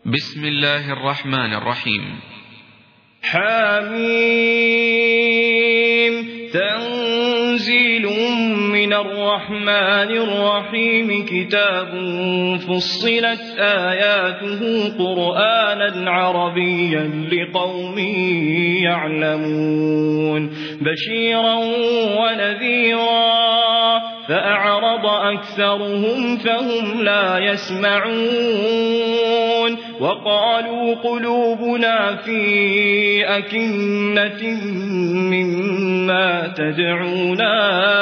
بسم الله الرحمن الرحيم. حميم. تنزيل من الرحمن الرحيم. كتاب فصلت آياته قرآنا عربيا لقوم يعلمون بشيرا ونذيرا فأعرض أكثرهم فهم لا يسمعون وقالوا قلوبنا في أكنة مما تدعونا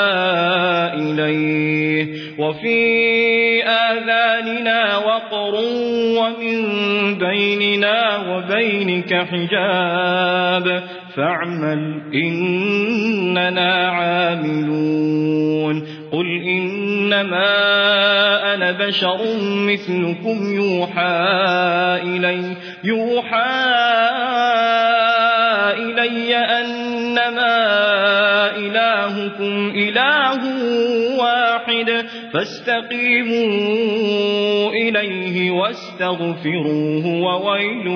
إليه وفي آذاننا وقر ومن بيننا وبينك حجاب فاعمل إننا عاملون قل إنما أنا بشر مثلكم يوحى إلي أنما إلهكم إله واحد فاستقيموا إليه واستغفروه وويل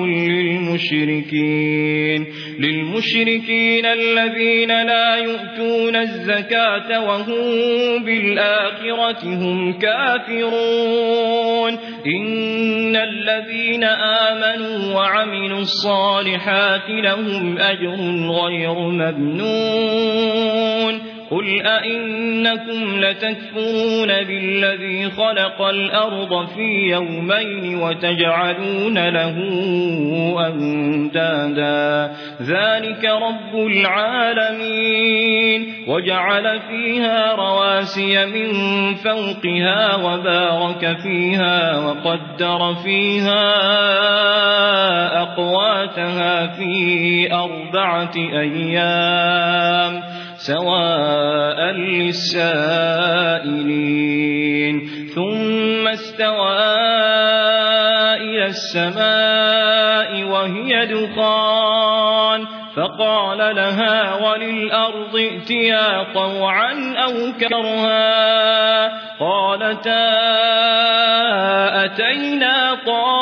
للمشركين الذين لا يؤتون الزكاة وهم بالآخرة هم كافرون إن الذين آمنوا وعملوا الصالحات لهم أجر غير ممنون قل أئنكم لتكفرون بالذي خلق الأرض في يومين وتجعلون له أندادا ذلك رب العالمين وجعل فيها رواسي من فوقها وبارك فيها وقدر فيها أقواتها في 4 أيام سواء للسائلين ثم استوى إلى السماء وهي دخان فقال لها وللأرض ائتيا طوعا أو كرها قالتا أتينا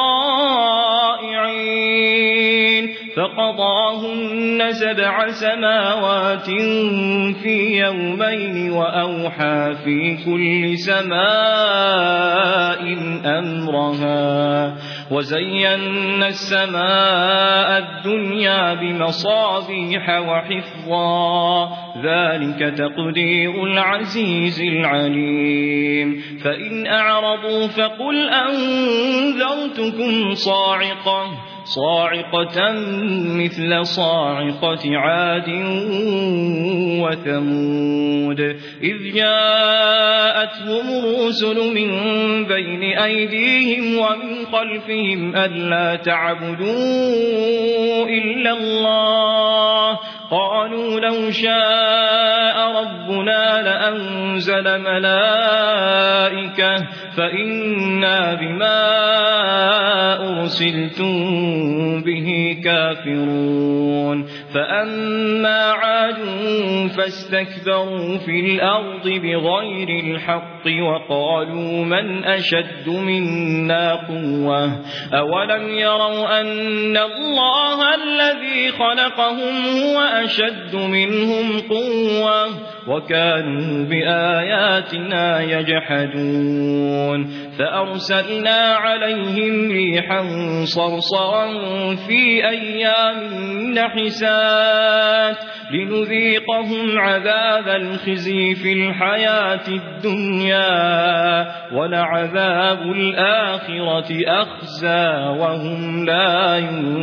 طائعين فقضاهن 7 سماوات في يومين وأوحى في كل سماء أمرها وزينا السماء الدنيا بمصابيح وحفظا ذلك تقدير العزيز العليم فإن أعرضوا فقل أنذرتكم صاعقة مثل صاعقة عاد وثمود إذ جاءتهم الرسل من بين أيديهم ومن خلفهم ألا تعبدوا إلا الله قالوا لو شاء ربنا لأنزل ملائكة فإنا بما أرسلتم به كافرون فأما عاد فاستكبروا في الأرض بغير الحق وقالوا من أشد منا قوة أولم يروا أن الله الذي خلقهم هو أشد منهم قوة وكانوا بآياتنا يجحدون فأرسلنا عليهم ريحا صرصرا في أيام نحسات لنذيقهم عذاب الخزي في الحياة الدنيا ولعذاب الآخرة أخزى وهم لا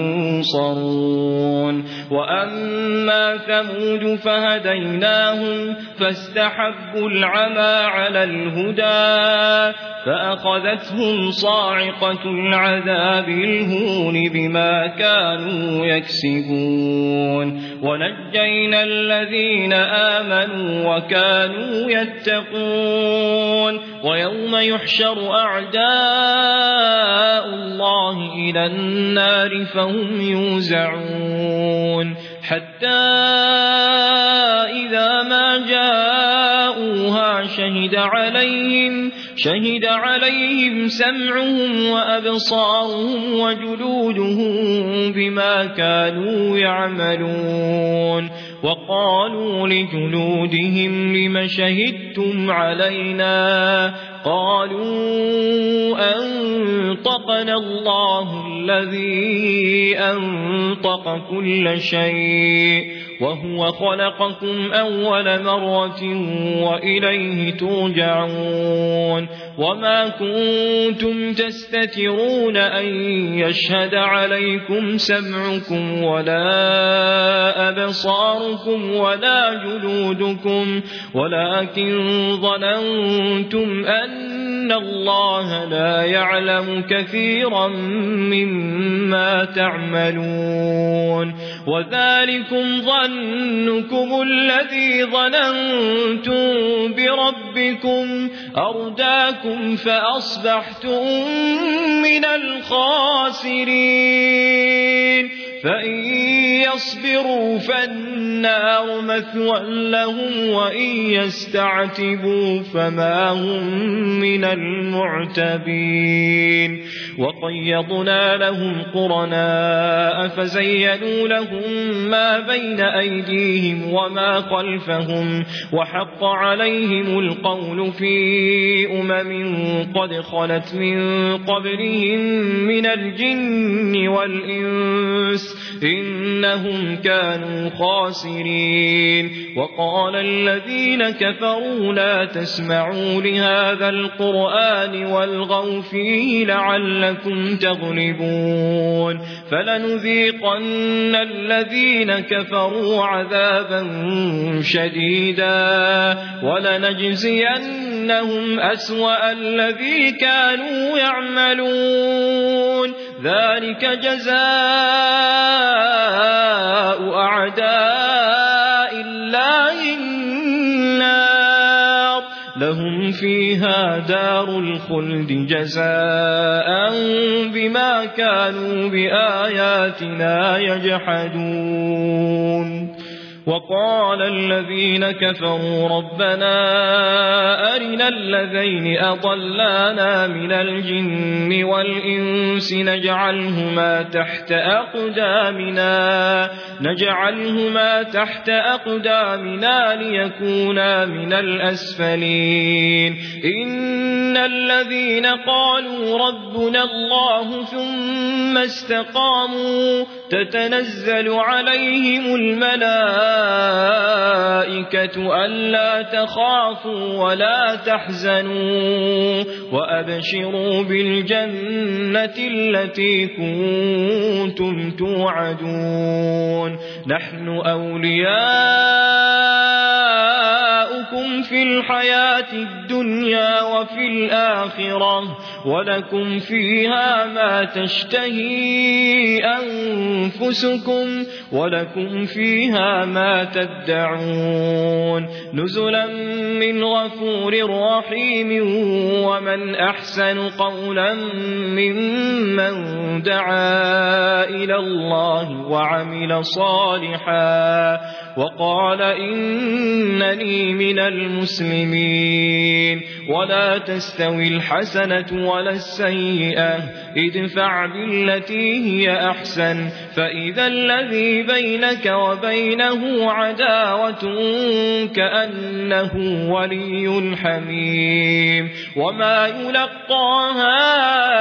ينصرون وأما ثمود فهديناهم فاستحبوا العمى على الهدى فأخذتهم صاعقة العذاب الهون بما كانوا يكسبون ونجينا الذين آمنوا وكانوا يتقون ويوم يحشر أعداء الله إلى النار فهم يوزعون حتى إذا ما جاءوها شهد عليهم شهد عليهم سمعهم وأبصارهم وجلودهم بما كانوا يعملون وقالوا لجلودهم لم شهدتم علينا قالوا أنطقنا الله الذي أنطق كل شيء وهو خلقكم أول مرة وإليه ترجعون وما كنتم تستترون أن يشهد عليكم سمعكم ولا أبصاركم ولا جلودكم ولكن ظننتم أن الله لا يعلم كثيرا مما تعملون وذلكم ظنكم الذي ظننتم بربكم أرداكم فأصبحتم من الخاسرين فإن يصبروا فالنار مثوى لهم وإن يستعتبوا فما هم من المعتبين وقيضنا لهم قرناء فزينوا لهم ما بين أيديهم وما خلفهم وحق عليهم القول في قد خلت من قبلهم من الجن والإنس إنهم كانوا خاسرين وقال الذين كفروا لا تسمعوا لهذا القرآن والغوا فيه لعلكم تغلبون فلنذيقن الذين كفروا عذابا شديدا ولنجزينهم أسوأ الذي كانوا يعملون ذلك جزاء أعداء الله النار لهم فيها دار الخلد جزاء بما كانوا بآياتنا يجحدون وقال الذين كفروا ربنا أرنا الذين أضلانا من الجن والإنس نجعلهما تحت أقدامنا ليكونا من الأسفلين إن الذين قالوا ربنا الله ثم استقاموا تتنزل عليهم الملائكة ألا تخافوا ولا تحزنوا وأبشروا بالجنة التي كنتم توعدون نحن أولياؤكم في الحياة الدنيا وفي الآخرة ولكم فيها ما تشتهي أنفسكم ولكم فيها ما تدعون نزلا من غفور رحيم ومن أحسن قولا ممن دعا إلى الله وعمل صالحا وقال إنني من المسلمين ولا تستوي الحسنة ولا السيئة ادفع بالتي هي أحسن فإذا الذي بينك وبينه عداوة كأنه ولي حميم وما يلقاها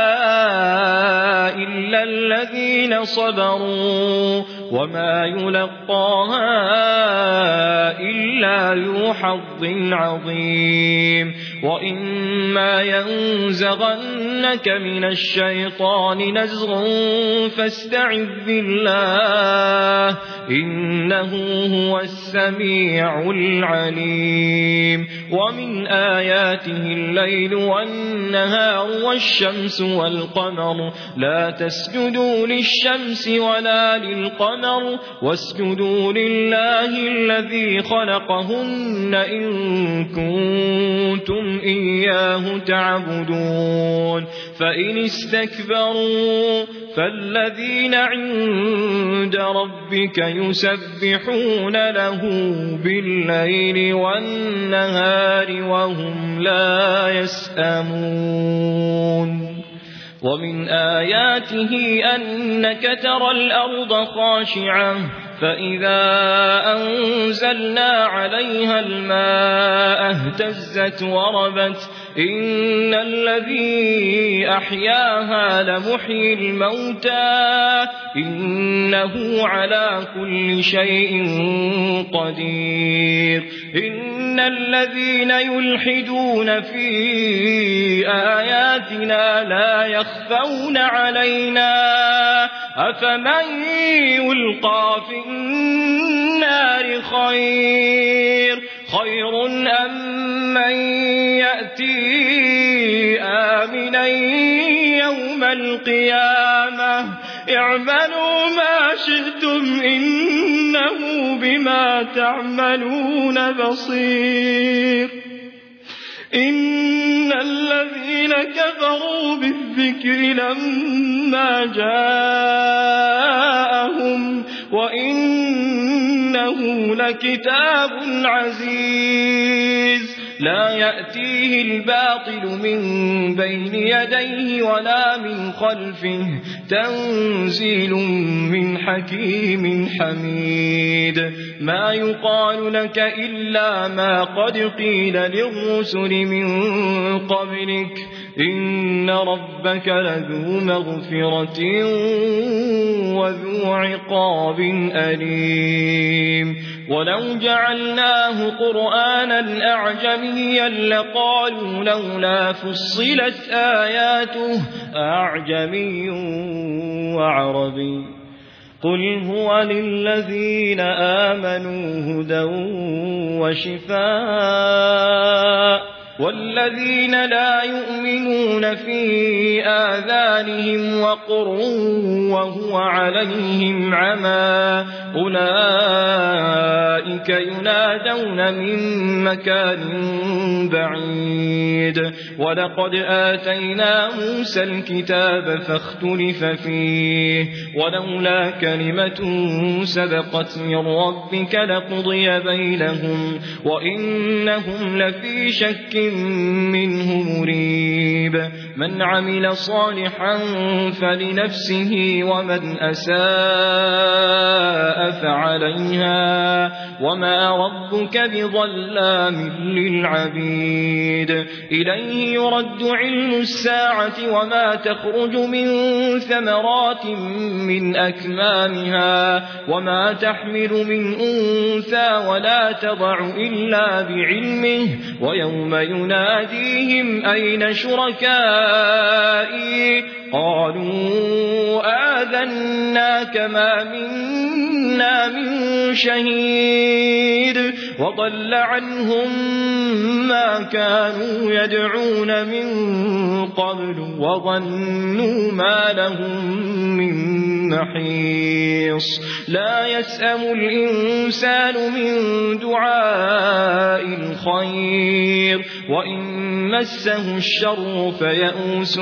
إلا الذين صبروا وما يلقاها إلا ذو حظ عظيم وإما ينزغنك من الشيطان نزغ فاستعذ بالله إنه هو السميع العليم ومن آياته الليل والنهار والشمس والقمر لا تسجدوا للشمس ولا للقمر واسجدوا لله الذي خلقهن إن كنتم إياه تعبدون فإن استكبروا فالذين عند ربك يسبحون له بالليل والنهار وهم لا يسأمون ومن آياته أنك ترى الأرض خاشعة فإذا أنزلنا عليها الماء اهتزت وربت إن الذي أحياها لمحيي الموتى إنه على كل شيء قدير إن الذين يلحدون في آياتنا لا يخفون علينا أفمن يلقى في النار خير أم من يأتي آمنا يوم القيامة اعملوا ما شئتم إنه بما تعملون بصير إن الذين كفروا بالذكر لما جاءهم وإنه لكتاب عزيز لا يأتيه الباطل من بين يديه ولا من خلفه تنزيل من حكيم حميد ما يقال لك إلا ما قد قيل للرسل من قبلك إن ربك لذو مغفرة وذو عقاب أليم ولو جعلناه قرآنا أعجميا لقالوا لولا فصلت آياته أعجمي وعربي قل هو للذين آمنوا هدى وشفاء والذين لا يؤمنون في آذانهم وقر وهو عليهم عمى أولئك ينادون من مكان بعيد ولقد آتينا موسى الكتاب فاختلف فيه ولولا كلمة سبقت من ربك لقضي بينهم وإنهم لفي شك منه مريب من عمل صالحا فلنفسه ومن أساء فعليها وما ربك بظلام للعبيد إليه يرد علم الساعة وما تخرج من ثمرات من أكمامها وما تحمل من أنثى ولا تضع إلا بعلمه ويوم يناديهم أين شركائي قالوا آذناك ما منا من شهيد وضل عنهم ما كانوا يدعون من قبل وظنوا ما لهم من محيص لا يسأم الإنسان من دعاء الخير وإن مسه الشر فيئوس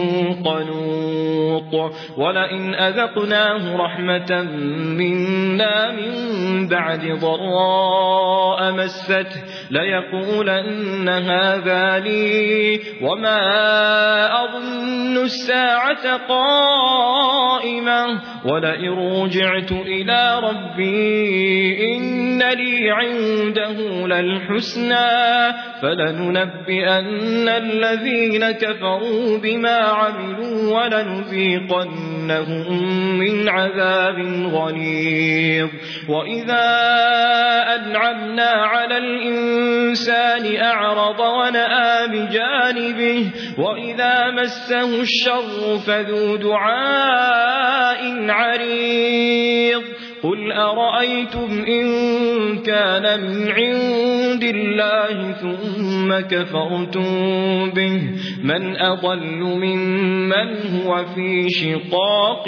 قنوط ولئن أذقناه رحمة منا من بعد ضراء مسته ليقولن هذا لي وما أظن الساعة قائمة ولئن رجعت إلى ربي إن لي عنده للحسنى فلننبئن الذين كفروا بما عملوا ولنذيقنهم من عذاب غليظ وإذا أنعمنا على الإنسان أعرض ونأى بجانبه وإذا مسه الشر فذو دعاء عريض قل أرأيتم إن كان من عند الله ثم كفرتم به من أضل ممن هو في شقاق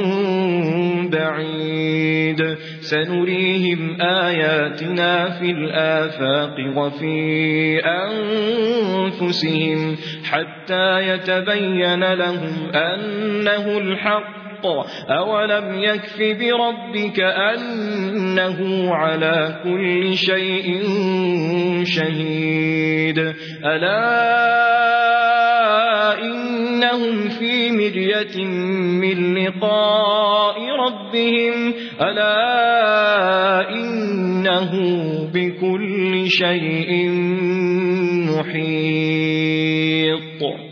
بعيد سنريهم آياتنا في الآفاق وفي أنفسهم حتى يتبين لهم أنه الحق أولم يكف بربك أنه على كل شيء شهيد ألا إنهم في مرية من لقاء ربهم ألا إنه بكل شيء محيط